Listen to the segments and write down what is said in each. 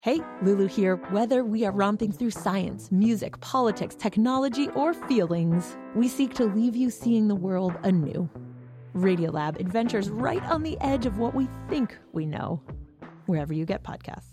Hey, Lulu here. Whether we are romping through science, music, politics, technology, or feelings, we seek to leave you seeing the world anew. Radiolab adventures right on the edge of what we think we know, wherever you get podcasts.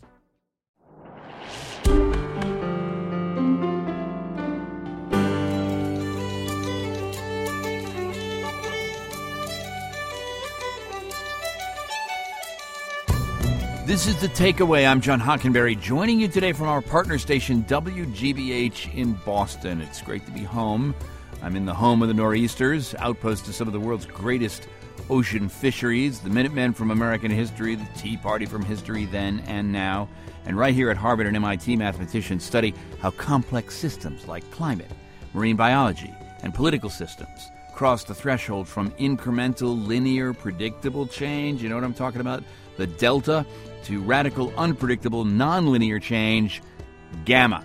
This is The Takeaway. I'm John Hockenberry, joining you today from our partner station, WGBH in Boston. It's great to be home. I'm in the home of the Nor'easters, outpost of some of the world's greatest ocean fisheries, the Minutemen from American history, the Tea Party from history then and now. And right here at Harvard and MIT, mathematicians study how complex systems like climate, marine biology, and political systems cross the threshold from incremental, linear, predictable change, you know what I'm talking about, the delta, to radical, unpredictable, nonlinear change, gamma.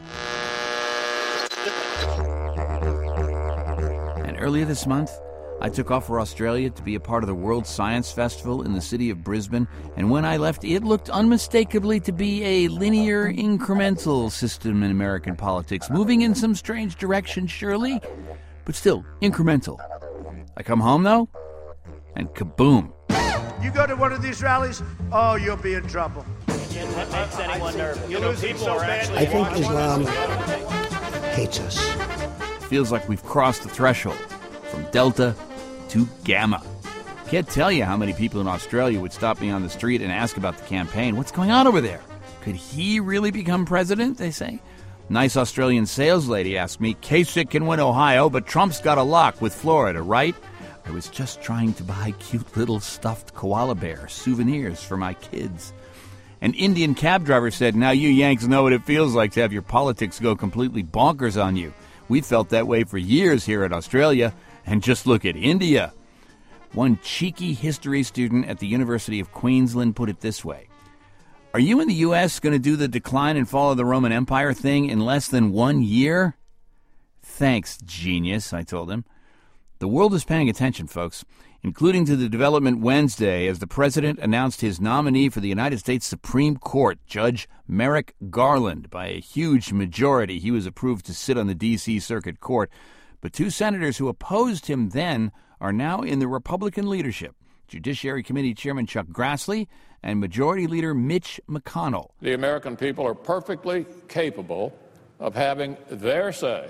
And earlier this month, I took off for Australia to be a part of the World Science Festival in the city of Brisbane, and when I left, it looked unmistakably to be a linear, incremental system in American politics, moving in some strange direction, surely, but still incremental. I come home, though, and kaboom. You go to one of these rallies, oh, you'll be in trouble. What makes anyone nervous? You know, people are actually... I think Islam hates us. Feels like we've crossed the threshold from delta to gamma. Can't tell you how many people in Australia would stop me on the street and ask about the campaign. What's going on over there? Could he really become president, they say? Nice Australian sales lady asked me, Kasich can win Ohio, but Trump's got a lock with Florida, right? I was just trying to buy cute little stuffed koala bear souvenirs for my kids. An Indian cab driver said, now you Yanks know what it feels like to have your politics go completely bonkers on you. We felt that way for years here at Australia, and just look at India. One cheeky history student at the University of Queensland put it this way. Are you in the U.S. going to do the decline and fall of the Roman Empire thing in less than 1 year? Thanks, genius, I told him. The world is paying attention, folks, including to the development Wednesday as the president announced his nominee for the United States Supreme Court, Judge Merrick Garland. By a huge majority, he was approved to sit on the D.C. Circuit Court. But two senators who opposed him then are now in the Republican leadership, Judiciary Committee Chairman Chuck Grassley and Majority Leader Mitch McConnell. The American people are perfectly capable of having their say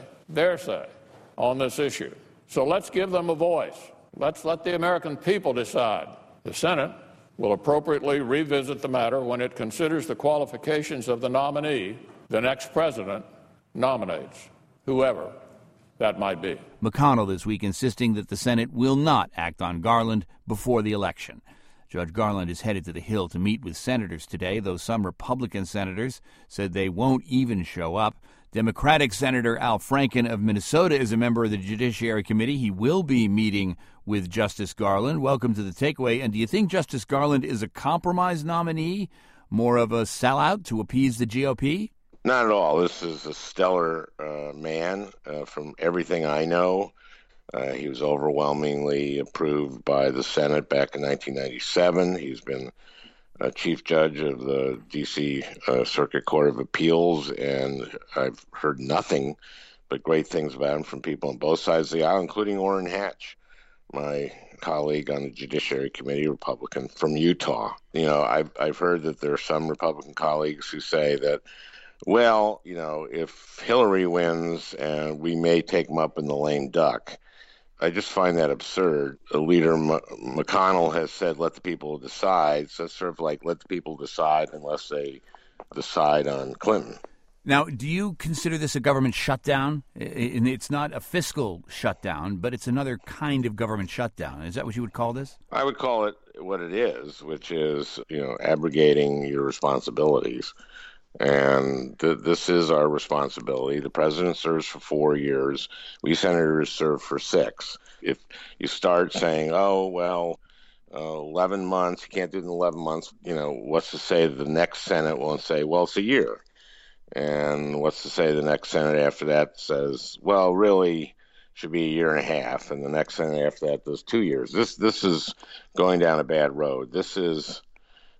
on this issue. So let's give them a voice. Let's let the American people decide. The Senate will appropriately revisit the matter when it considers the qualifications of the nominee the next president nominates, whoever that might be. McConnell this week insisting that the Senate will not act on Garland before the election. Judge Garland is headed to the Hill to meet with senators today, though some Republican senators said they won't even show up. Democratic Senator Al Franken of Minnesota is a member of the Judiciary Committee. He will be meeting with Justice Garland. Welcome to The Takeaway. And do you think Justice Garland is a compromise nominee, more of a sellout to appease the GOP? Not at all. This is a stellar man from everything I know. He was overwhelmingly approved by the Senate back in 1997. He's been Chief Judge of the D.C. Circuit Court of Appeals, and I've heard nothing but great things about him from people on both sides of the aisle, including Orrin Hatch, my colleague on the Judiciary Committee, Republican from Utah. You know, I've heard that there are some Republican colleagues who say that, well, you know, if Hillary wins, we may take him up in the lame duck. I just find that absurd. Leader McConnell has said, let the people decide. So it's sort of like, let the people decide unless they decide on Clinton. Now, do you consider this a government shutdown? It's not a fiscal shutdown, but it's another kind of government shutdown. Is that what you would call this? I would call it what it is, which is, you know, abrogating your responsibilities. And this is our responsibility. The president serves for 4 years. We senators serve for 6. If you start saying, 11 months, you can't do it in 11 months, you know, what's to say the next Senate won't say, well, it's a year? And what's to say the next Senate after that says, well, really should be a year and a half, and the next Senate after that does 2 years. This is going down a bad road. This is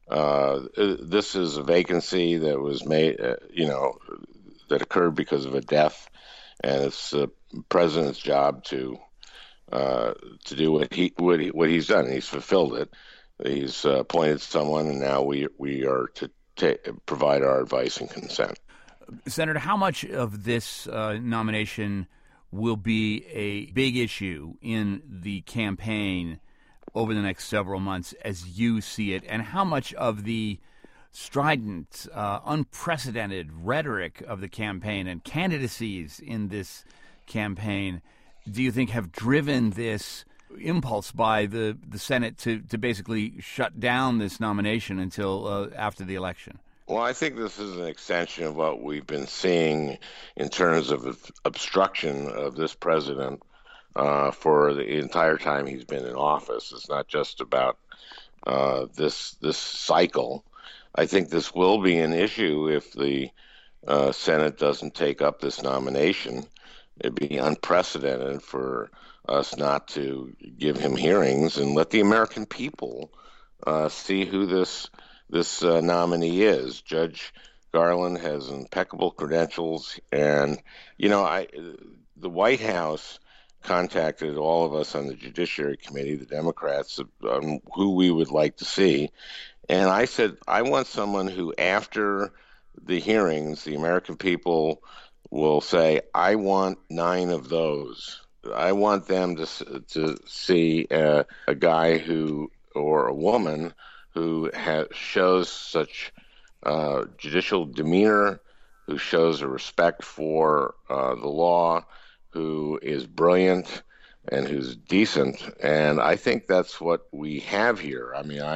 This is a vacancy that was made, that occurred because of a death, and it's the president's job to do what he's done. He's fulfilled it. He's appointed someone, and now we are to provide our advice and consent. Senator, how much of this nomination will be a big issue in the campaign over the next several months as you see it, and how much of the strident, unprecedented rhetoric of the campaign and candidacies in this campaign do you think have driven this impulse by the Senate to basically shut down this nomination until after the election? Well, I think this is an extension of what we've been seeing in terms of obstruction of this president for the entire time he's been in office. It's not just about this cycle. I think this will be an issue if the Senate doesn't take up this nomination. It'd be unprecedented for us not to give him hearings and let the American people see who this nominee is. Judge Garland has impeccable credentials, and the White House contacted all of us on the Judiciary Committee, the Democrats, on who we would like to see, and I said I want someone who, after the hearings, the American people will say, I want 9 of those. I want them to see a guy who, or a woman who shows such judicial demeanor, who shows a respect for the law, who is brilliant and who's decent. And I think that's what we have here. I mean, I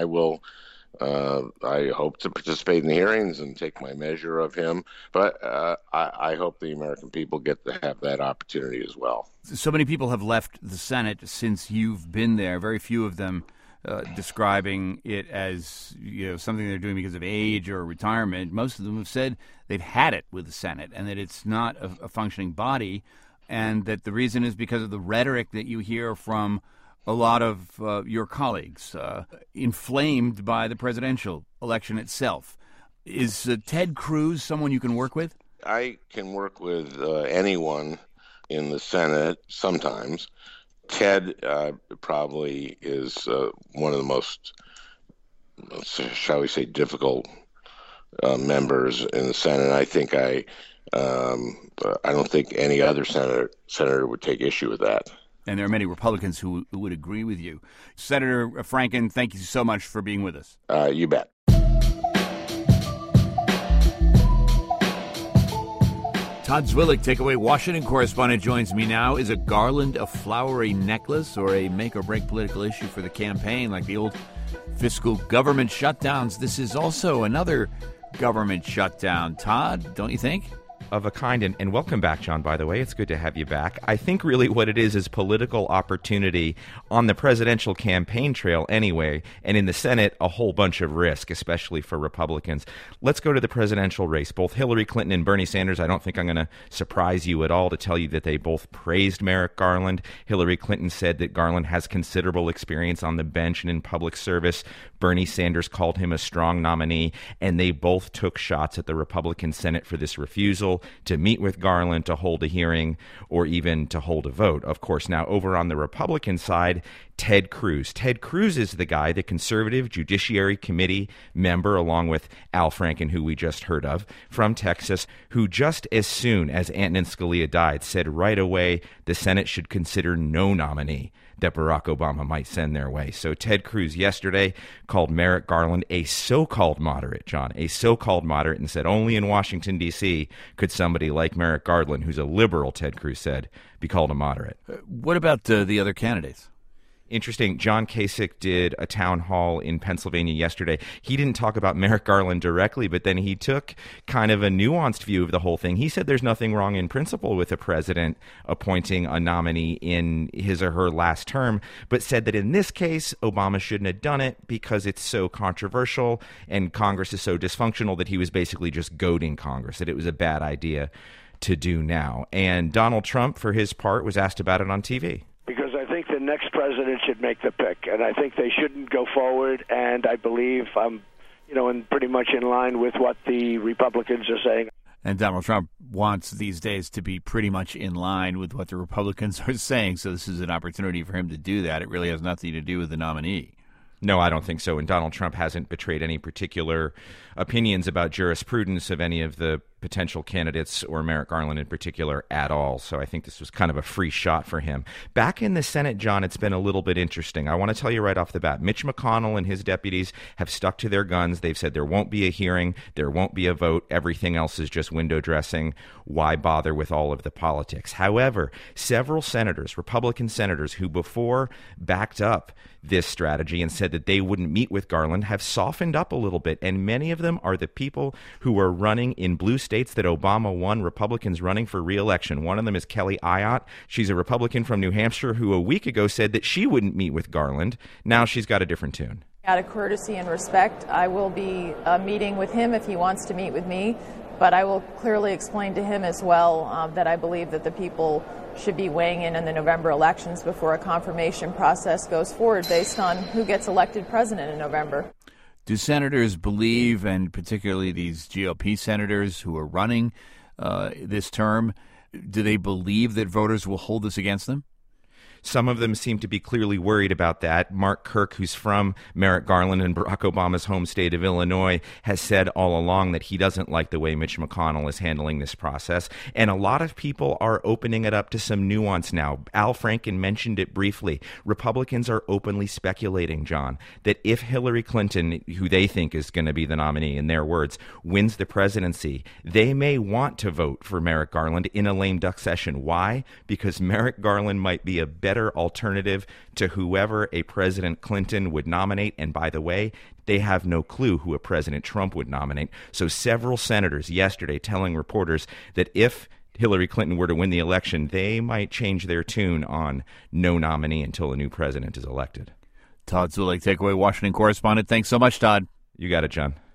hope to participate in the hearings and take my measure of him, but I hope the American people get to have that opportunity as well. So many people have left the Senate since you've been there, very few of them describing it as something they're doing because of age or retirement. Most of them have said they've had it with the Senate and that it's not a functioning body, and that the reason is because of the rhetoric that you hear from a lot of your colleagues, inflamed by the presidential election itself. Is Ted Cruz someone you can work with? I can work with anyone in the Senate sometimes. Ted probably is one of the most, shall we say, difficult members in the Senate. I think I don't think any other senator would take issue with that. And there are many Republicans who would agree with you. Senator Franken, thank you so much for being with us. You bet. Todd Zwillich, Takeaway Washington correspondent, joins me now. Is a garland a flowery necklace or a make-or-break political issue for the campaign, like the old fiscal government shutdowns? This is also another government shutdown. Todd, don't you think? Of a kind, and welcome back, John, by the way. It's good to have you back. I think really what it is political opportunity on the presidential campaign trail anyway, and in the Senate, a whole bunch of risk, especially for Republicans. Let's go to the presidential race. Both Hillary Clinton and Bernie Sanders, I don't think I'm going to surprise you at all to tell you that they both praised Merrick Garland. Hillary Clinton said that Garland has considerable experience on the bench and in public service. Bernie Sanders called him a strong nominee, and they both took shots at the Republican Senate for this refusal to meet with Garland, to hold a hearing, or even to hold a vote. Of course, now over on the Republican side, Ted Cruz. Ted Cruz is the guy, the conservative Judiciary Committee member, along with Al Franken, who we just heard of, from Texas, who just as soon as Antonin Scalia died, said right away the Senate should consider no nominee that Barack Obama might send their way. So Ted Cruz yesterday called Merrick Garland a so-called moderate, John, a so-called moderate, and said only in Washington, D.C. could somebody like Merrick Garland, who's a liberal, Ted Cruz said, be called a moderate. What about the other candidates? Interesting. John Kasich did a town hall in Pennsylvania yesterday. He didn't talk about Merrick Garland directly, but then he took kind of a nuanced view of the whole thing. He said there's nothing wrong in principle with a president appointing a nominee in his or her last term, but said that in this case, Obama shouldn't have done it because it's so controversial and Congress is so dysfunctional that he was basically just goading Congress, that it was a bad idea to do now. And Donald Trump, for his part, was asked about it on TV. Because I think the next president should make the pick, and I think they shouldn't go forward, and I believe I'm and pretty much in line with what the Republicans are saying. And Donald Trump wants these days to be pretty much in line with what the Republicans are saying, so this is an opportunity for him to do that. It really has nothing to do with the nominee. No, I don't think so. And Donald Trump hasn't betrayed any particular opinions about jurisprudence of any of the potential candidates, or Merrick Garland in particular, at all. So I think this was kind of a free shot for him. Back in the Senate, John, it's been a little bit interesting. I want to tell you right off the bat, Mitch McConnell and his deputies have stuck to their guns. They've said there won't be a hearing, there won't be a vote. Everything else is just window dressing. Why bother with all of the politics? However, several senators, Republican senators, who before backed up this strategy and said that they wouldn't meet with Garland, have softened up a little bit. And many of them are the people who are running in blue states that Obama won, Republicans running for re-election. One of them is Kelly Ayotte. She's a Republican from New Hampshire who a week ago said that she wouldn't meet with Garland. Now she's got a different tune. Out of courtesy and respect, I will be meeting with him if he wants to meet with me, but I will clearly explain to him as well that I believe that the people should be weighing in the November elections before a confirmation process goes forward based on who gets elected president in November. Do senators believe, and particularly these GOP senators who are running this term, do they believe that voters will hold this against them? Some of them seem to be clearly worried about that. Mark Kirk, who's from Merrick Garland and Barack Obama's home state of Illinois, has said all along that he doesn't like the way Mitch McConnell is handling this process. And a lot of people are opening it up to some nuance now. Al Franken mentioned it briefly. Republicans are openly speculating, John, that if Hillary Clinton, who they think is going to be the nominee, in their words, wins the presidency, they may want to vote for Merrick Garland in a lame duck session. Why? Because Merrick Garland might be a better alternative to whoever a President Clinton would nominate. And by the way, they have no clue who a President Trump would nominate. So several senators yesterday telling reporters that if Hillary Clinton were to win the election, they might change their tune on no nominee until a new president is elected. Todd Zulik, Takeaway Washington correspondent. Thanks so much, Todd. You got it, John.